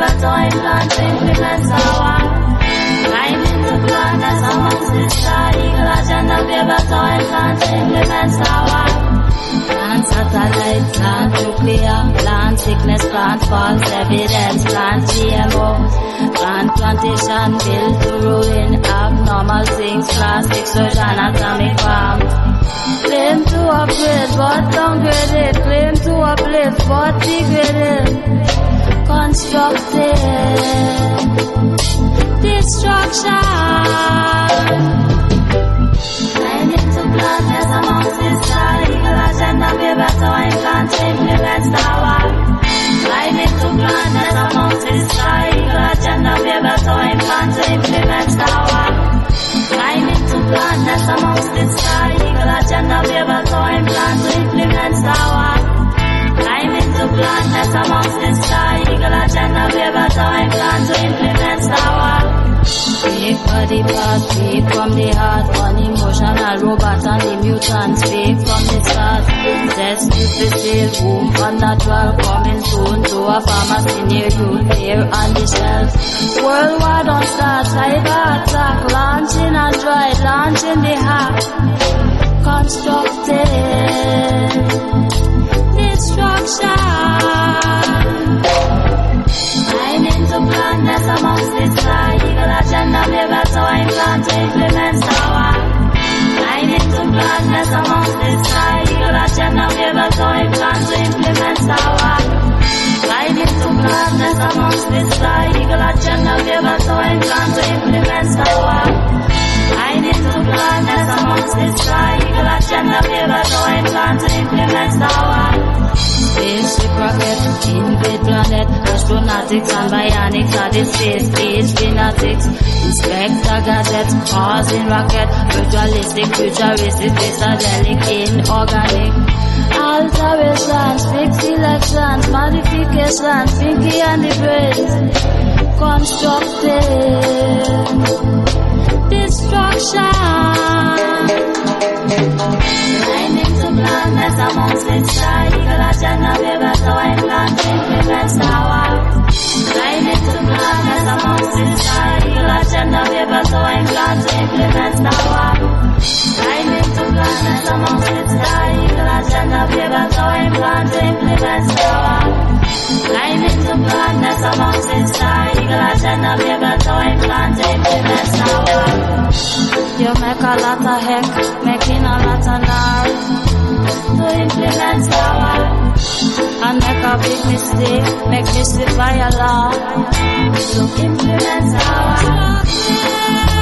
able to implant to implement our climbing the planets amongst the star eagle agenda be able to implant to implement our plant satellite, plant nuclear, plant sickness, plant false evidence, plant GMO, plant plantation built to ruin abnormal things, plastic surgeon, atomic bomb. Claim to upgrade but downgraded, claim to uplift but degraded, constructed destruction. Climbing to planets amongst the star eagle agenda be better when plant to implement Star Wars. Climbing to planets amongst the star eagle agenda be better when plant to implement Star Wars. Climbing to planets amongst the star eagle agenda be better when plant to implement Star Wars. Climbing to planets amongst the star eagle agenda be better when plant to implement Star Wars. Speak for the past, speak from the heart, unemotional robot and the mutants, speak from the start. Test to the womb, unnatural, coming soon to a pharmacy near you, there on the shelf. Worldwide on start, cyber attack, launching Android, launching the hack, constructed destruction. Climbing to planets amongst the star eagle agenda be better when plant to implement Star Wars. Climbing to planets amongst the star eagle agenda be better when plant to implement Star Wars. Climbing to planets amongst the star eagle agenda be better when plant to implement Star Wars. Climbing to planets amongst the star eagle agenda be better when plant to implement Star Wars. Spaceship rocket, invade planet, astronautics and bionics are the space age fanatics. Inspector gadgets, causing rocket, virtualistic, futuristic, psychedelic, inorganic. Alterations, fixed elections, modifications, pinky and the brains. Constructed destruction. Climbing to planets amongst the star eagle agenda be better when plant to implement Star Wars. Climbing to planets amongst the star eagle agenda be better when plant to implement Star Wars. Climbing to planets amongst the star eagle agenda be better when plant to implement Star Wars. Climbing to planets amongst the star eagle agenda be better when plant to implement Star Wars. You make a lot of heck, making a lot of noise to implement Star Wars. And make a big mistake, make me slip by a law to implement Star Wars.